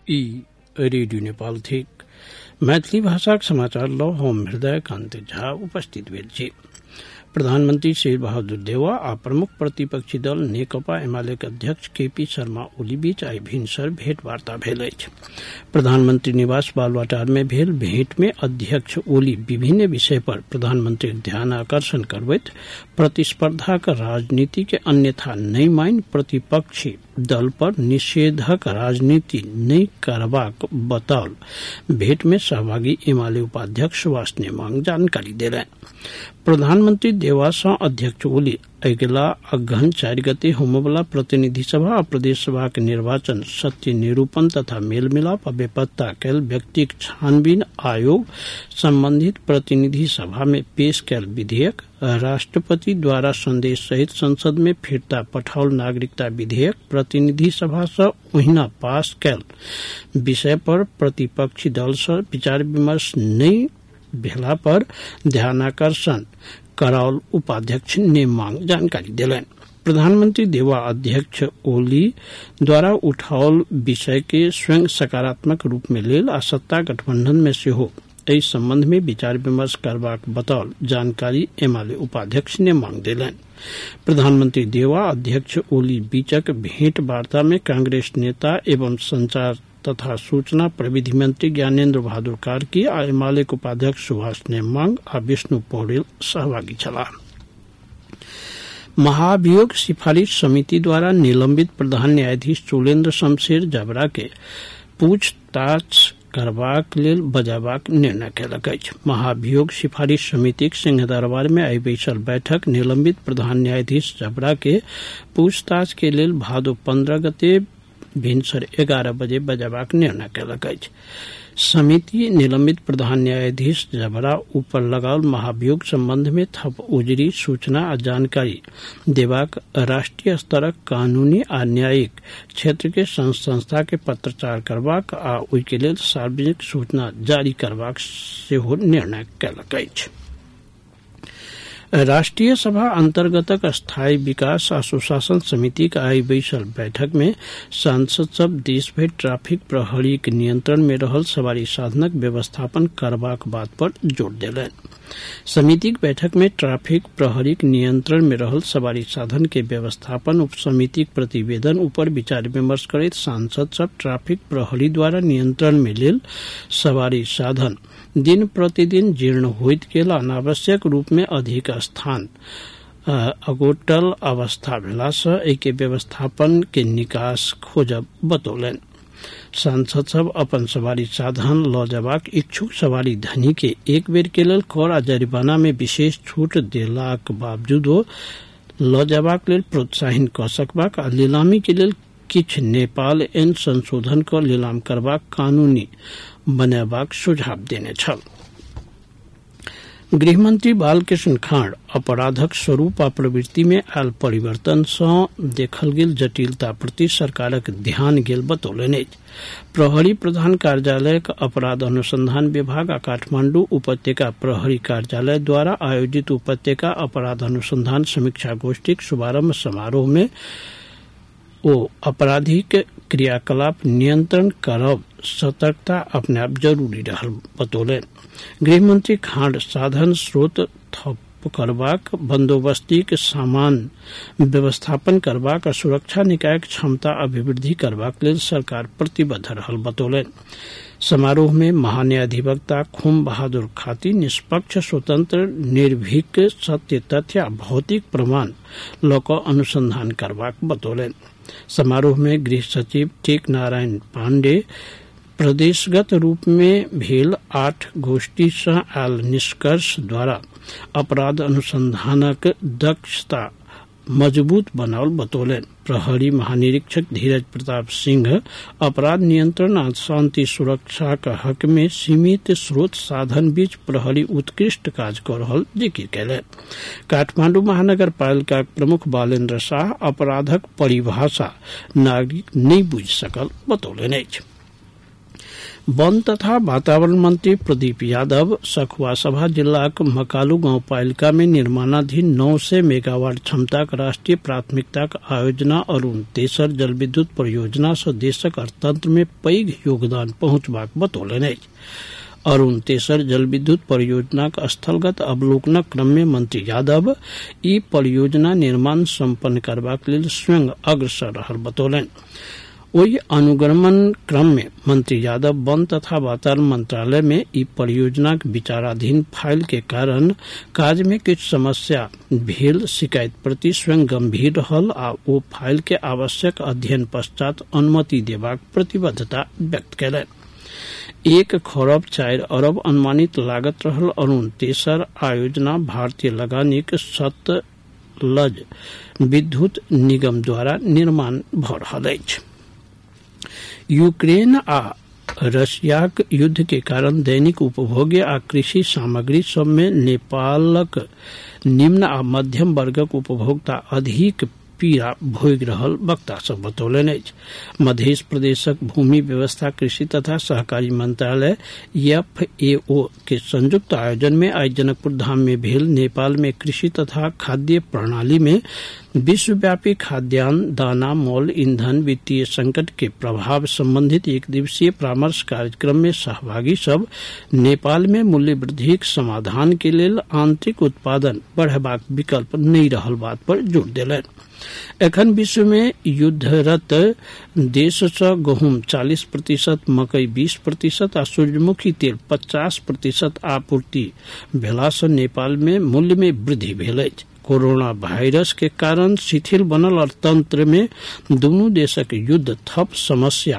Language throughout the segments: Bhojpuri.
ई रेडियो नेपाल थिक मैथिली भाषाक समाचार ल हम हृदय कान्त झा उपस्थित भेल छी। प्रधानमंत्री शेर बहादुर देउवा आ प्रमुख प्रतिपक्षी दल नेकपा एमालेक अध्यक्ष केपी शर्मा ओली बीच आई भिनसर भेंटवार्ता भेल अछि। प्रधानमंत्री निवास बालुवाटार में भेल भेंट में अध्यक्ष ओली विभिन्न विषय पर प्रधानमंत्री ध्यान आकर्षण करबैत प्रतिस्पर्धाक राजनीति के अन्यथा नहीं मानि प्रतिपक्षी दल पर निषेधक राजनीति नहीं करबाक बताओल भेंट में सहभागी एमाले उपाध्यक्ष सुभाष नेमांग जानकारी देलनि। प्रधानमंत्री देउवा सँ अध्यक्ष ओली अगिला अगहन 4 गते होमवला प्रतिनिधि सभा आ प्रदेश सभा के निर्वाचन सत्य निरूपण तथा मेलमिलाप आ बेपत्ता कैल व्यक्तिक छानबीन आयोग संबंधित प्रतिनिधि सभा में पेश कैल विधेयक, राष्ट्रपति द्वारा संदेश सहित संसद में फिरता पठाओल नागरिकता विधेयक प्रतिनिधि सभा से ओहिना पास कैल विषय पर प्रतिपक्षी दल से विचार विमर्श नहीं भेला पर ध्यानाकर्षण कराओल उपाध्यक्ष नेमांग जानकारी दिलनि। प्रधानमंत्री देउवा अध्यक्ष ओली द्वारा उठाओल विषय के स्वयं सकारात्मक रूप में लेल आ सत्ता गठबंधन में सेहो एहि संबंध में विचार विमर्श करबाक बताओल जानकारी एमाले उपाध्यक्ष नेमांग दिलनि। प्रधानमंत्री देउवा अध्यक्ष ओली बीचक भेंट वार्ता में कांग्रेस नेता एवं संचार तथा सूचना प्रविधि मंत्री ज्ञानेन्द्र बहादुर कार्की आ एमाले उपाध्यक्ष सुभाष नेमांग आ विष्णु पौडेल सहभागी छलाह। महाभियोग सिफारिश समिति द्वारा निलंबित प्रधान न्यायाधीश चोलेन्द्र शमशेर जबरा के पूछताछ करबाक लेल बजाबाक निर्णय कयलक अछि। महाभियोग सिफारिश समितिक सिंहदरबार में आई बैसल बैठक निलंबित प्रधान न्यायाधीश जबरा के पूछताछ के लेल भादो 15 गते भिनसर 11 बजे बजाबाक निर्णय कयलक अछि। समिति निलंबित प्रधान न्यायाधीश जबरा ऊपर लगाओल महाभियोग संबंध में थप उजरी सूचना आ जानकारी देबाक राष्ट्रीय स्तरक कानूनी आ न्यायिक क्षेत्र के संस्था के पत्रचार करबाक आ ओहि के लेल सार्वजनिक सूचना जारी करबाक सेहो निर्णय कयलक अछि। राष्ट्रीय सभा अंतर्गतक स्थायी विकास आ सुशासन समिति का आई बैसल बैठक में सांसद सब देश भरि ट्रैफिक प्रहरी के नियंत्रण में रहल सवारी साधनक व्यवस्थापन करबाक बात पर जोर देलनि। समितिक बैठक में ट्रैफिक प्रहरी नियंत्रण में रहल सवारी साधन के व्यवस्थापन उप समितिक प्रतिवेदन ऊपर विचार विमर्श करैत सांसद सब ट्रैफिक प्रहरी द्वारा नियंत्रण में लेल सवारी साधन दिन प्रतिदिन जीर्ण होइत गेल अनावश्यक रूप में अधिक स्थान अगोटल अवस्था भेला से एहि के व्यवस्थापन के निकास खोजब बतौलनि। सांसद सब अपन सवारी साधन ल जबाक इच्छुक सवारी धनी के एक बेर के लेल कर आ जरिमाना में विशेष छूट देलाक बावजूदो ल जबाक लेल प्रोत्साहित क सकबाक आ नीलामी के लेल किछ नेपाल एन संशोधन क नीलाम करबाक कानूनी बनेबाक सुझाव देने छल। गृहमंत्री बालकृष्ण खाँड अपराधक स्वरूप आ प्रवृत्ति में आयल परिवर्तन सँ देखल गेल जटिलता प्रति सरकारक ध्यान गेल बतौलनि अछि। प्रहरी प्रधान कार्यालय अपराध अनुसंधान विभाग आ काठमांडू उपत्यका प्रहरी कार्यालय द्वारा आयोजित उपत्यका अपराध अनुसंधान समीक्षा गोष्ठीक शुभारंभ समारोह में ओ आपराधिक क्रियाकलाप नियंत्रण करब सतर्कता अपने आप जरूरी रहल बतौलनि। गृहमंत्री खाँड साधन स्रोत थप करबाक, बंदोबस्तीक सामान व्यवस्थापन करबाक आ सुरक्षा निकायक क्षमता अभिवृद्धि करबाक लेल सरकार प्रतिबद्ध रहल बतौलनि। समारोह में महान्यायाधिवक्ता खुम बहादुर खाती निष्पक्ष स्वतंत्र निर्भीक सत्य तथ्य आ भौतिक प्रमाण लक अनुसंधान करबाक बतौलनि। समारोह में गृह सचिव टेक नारायण पांडे प्रदेशगत रूप में भेल 8 गोष्ठी से आयल निष्कर्ष द्वारा अपराध अनुसंधानक दक्षता मजबूत बनाओल बतौलनि। प्रहरी महानिरीक्षक धीरज प्रताप सिंह अपराध नियंत्रण आ शांति सुरक्षा का हक में सीमित स्रोत साधन बीच प्रहरी उत्कृष्ट काज कर रहल जिक्र कयलनि। काठमांडू महानगर पालिका प्रमुख बालेन्द्र शाह अपराधक परिभाषा नागरिक नहीं बुझि सकल बतौलनि अछि। वन तथा वातावरण मंत्री प्रदीप यादव सखुआ सभा जिलाक मकालू गांव पालिका में निर्माणाधीन 900 मेगावाट क्षमताक राष्ट्रीय प्राथमिकताक आयोजना अरुण तेसर जलविद्युत परियोजना सँ देशक अर्थतंत्र में पैघ योगदान पहुंचबाक बतौलनि अछि। अरुण तेसर जलविद्युत परियोजनाक स्थलगत अवलोकनक क्रम में मंत्री यादव ई परियोजना निर्माण संपन्न करबाक लेल स्वयं अग्रसर रहल बतौलनि। ओहि अनुगमन क्रम में मंत्री यादव वन तथा वातावरण मंत्रालय में ई परियोजनाक विचाराधीन फाइल के कारण काज में किछु समस्या भेल शिकायत प्रति स्वयं गंभीर रहल आ ओ फाइल के आवश्यक अध्ययन पश्चात अनुमति देबाक प्रतिबद्धता व्यक्त कयलनि। 1 खरब 4 अरब अनुमानित लागत रहल अरुण तेसर आयोजना भारतीय लगानीक सतलज विद्युत निगम द्वारा निर्माण भ रहल अछि। यूक्रेन आ रशियाक युद्ध के कारण दैनिक उपभोग्य आ कृषि सामग्री सब में नेपालक निम्न आ मध्यम वर्गक उपभोक्ता अधिक पीड़ा भोगि रहल वक्ता सब बतौलनि अछि। मध्य प्रदेशक भूमि व्यवस्था कृषि तथा सहकारी मंत्रालय FAO के संयुक्त आयोजन में आज जनकपुर धाम में भेल नेपाल में कृषि तथा खाद्य प्रणाली में विश्वव्यापी खाद्यान्न दाना मोल ईंधन वित्तीय संकट के प्रभाव संबंधित 1 दिवसीय परामर्श कार्यक्रम में सहभागी सब नेपाल में मूल्य वृद्धिक समाधान के लेल आंतरिक उत्पादन बढ़ेबाक विकल्प नहीं रहल बात पर जोर देलनि। एखन विश्व में युद्धरत देश सँ गहूम 40%, मकई 20% आ सूर्यमुखी तेल 50% आपूर्ति भेला सँ नेपाल में मूल्य में वृद्धि भेल अछि। कोरोना वायरस के कारण शिथिल बनल अर्थतंत्र में दुनू देशक युद्ध थप समस्या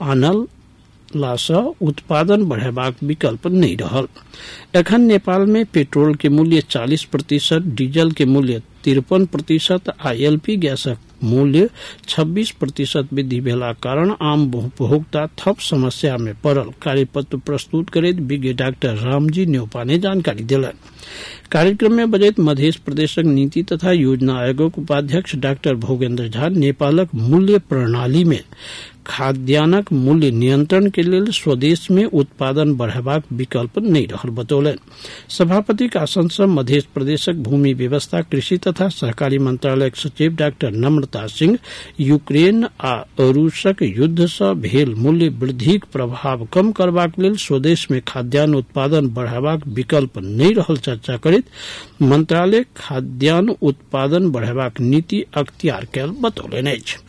आनला सँ उत्पादन बढ़ेबाक विकल्प नहीं रहल। एखन नेपाल में पेट्रोल के मूल्य 40%, डीजल के मूल्य 53% आ LP गैसक मूल्य 26% वृद्धि भेला कारण आम उपभोक्ता थप समस्या में पड़ल कार्यपत्र प्रस्तुत करैत विज्ञ डॉक्टर रामजी न्योपा ने जानकारी दिलनि। कार्यक्रम में बजैत मध्य प्रदेशक नीति तथा योजना आयोगक उपाध्यक्ष डॉक्टर भोगेंद्र झा नेपालक मूल्य प्रणाली में खाद्यान्नक मूल्य नियंत्रण के लेल स्वदेश में उत्पादन बढ़ेबाक विकल्प नहीं रहल बतौलनि। सभापतिक आसन सँ मध्य प्रदेशक भूमि व्यवस्था कृषि तथा सहकारी मंत्रालयक सचिव डॉक्टर नम्रता सिंह यूक्रेन आ रूसक युद्ध सँ भेल मूल्य वृद्धिक प्रभाव कम करबाक लेल स्वदेश में खाद्यान्न उत्पादन बढ़ेबाक विकल्प नहीं रहल चर्चा करैत मंत्रालय खाद्यान्न उत्पादन बढ़ेबाक नीति अख्तियार कयल बतौलनि अछि।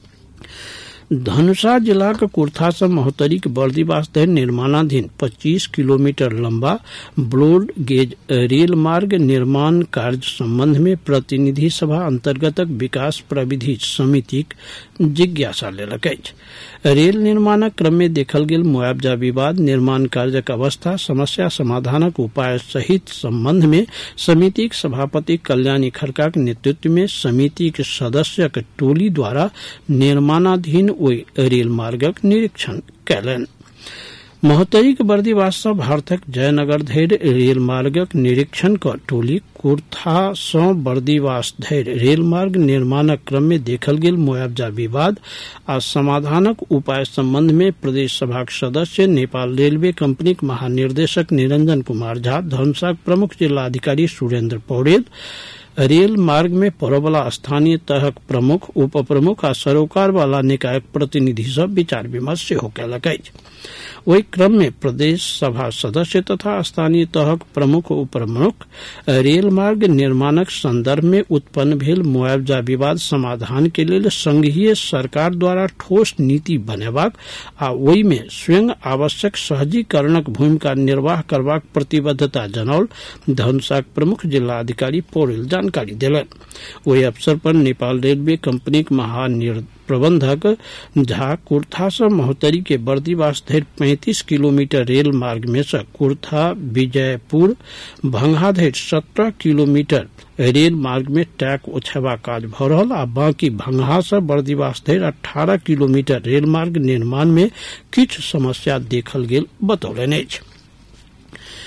धनुषा जिलाक कुर्था सँ महोत्तरीक बर्दिवास धरि निर्माणाधीन 25 किलोमीटर लंबा ब्रॉड गेज रेल मार्ग निर्माण कार्य संबंध में प्रतिनिधि सभा अंतर्गतक विकास प्रविधि समितिक जिज्ञासा लेलक अछि। रेल निर्माणक क्रम में देखल गेल मुआवजा विवाद निर्माण कार्यक अवस्था समस्या समाधानक उपाय सहित संबंध में समितिक सभापति कल्याणी खड़काक नेतृत्व में समितिक सदस्यक टोली द्वारा निर्माणाधीन ओहि रेल मार्गक निरीक्षण कयलनि। महोत्तरीक बर्दिवास सँ भारतक जयनगर धरि रेल मार्गक निरीक्षण क टोली कुर्था सँ बर्दिवास धरि रेल मार्ग निर्माणक क्रम में देखल गेल मुआवजा विवाद आ समाधानक उपाय संबंध में प्रदेश सभाक सदस्य नेपाल रेलवे कंपनीक महानिर्देशक निरंजन कुमार झा धनुषाक प्रमुख जिलाधिकारी सुरेंद्र पौडेल रेल मार्ग में पड़यवला स्थानीय तहक प्रमुख उप प्रमुख आ सरोकार वाला निकायक प्रतिनिधि सब विचार विमर्श सेहो कयलक अछि। ओहि क्रम में प्रदेश सभा सदस्य तथा स्थानीय तहक प्रमुख उप प्रमुख रेल मार्ग निर्माणक संदर्भ में उत्पन्न भेल मुआवजा विवाद समाधान के लेल संघीय सरकार द्वारा ठोस नीति बनेबाक आ ओहि में स्वयं आवश्यक सहजीकरणक भूमिका निर्वाह करबाक प्रतिबद्धता जनाओल धनुषाक प्रमुख जिलाधिकारी पौडेल जानकारी दिलनि। ओहि अवसर पर नेपाल रेलवे कंपनीक महाप्रबंधक झा कुर्था सँ महोत्तरी के बर्दिवास धरि 35 किलोमीटर रेल मार्ग में से कुर्था विजयपुर भंगा धरि 17 किलोमीटर रेल मार्ग में ट्रैक ओछेबा काज भ रहल आ बाकी भंगा सँ बर्दिवास धरि 18 किलोमीटर रेल मार्ग निर्माण में किछु समस्या देखल गेल बतौलनि अछि।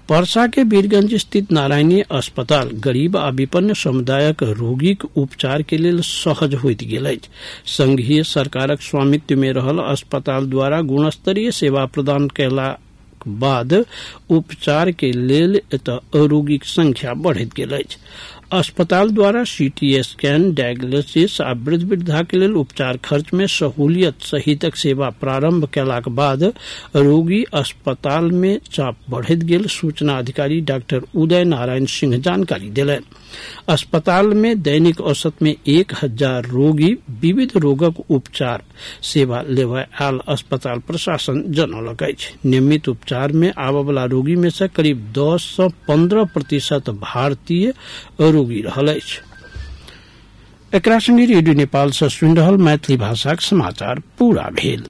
पर्सा के वीरगंज स्थित नारायणी अस्पताल गरीब आ विपन्न समुदायक रोगीक उपचार के लेल सहज होइत गेल अछि। संघीय सरकारक स्वामित्व में रहल अस्पताल द्वारा गुणस्तरीय सेवा प्रदान कयला बाद उपचार के लेल एतऽ रोगीक संख्या बढ़ैत गेल अछि। अस्पताल द्वारा सीटी स्कैन, डायग्नोसिस आ वृद्ध वृद्धा के लेल उपचार खर्च में सहूलियत सहितक सेवा प्रारंभ कयलाक बाद रोगी अस्पताल में चाप बढ़ैत गेल। सूचना अधिकारी डॉक्टर उदय नारायण सिंह जानकारी देलनि। अस्पताल में दैनिक औसत में 1000 रोगी विविध रोगक उपचार सेवा लेबय आयल अस्पताल प्रशासन जनौलक अछि। नियमित उपचार में आबय वाला रोगी में से करीब 10 से 15% भारतीय रोगी रहल अछि। एकरा संगे रेडियो नेपाल से सुनि रहल मैथिली भाषाक समाचार पूरा भेल।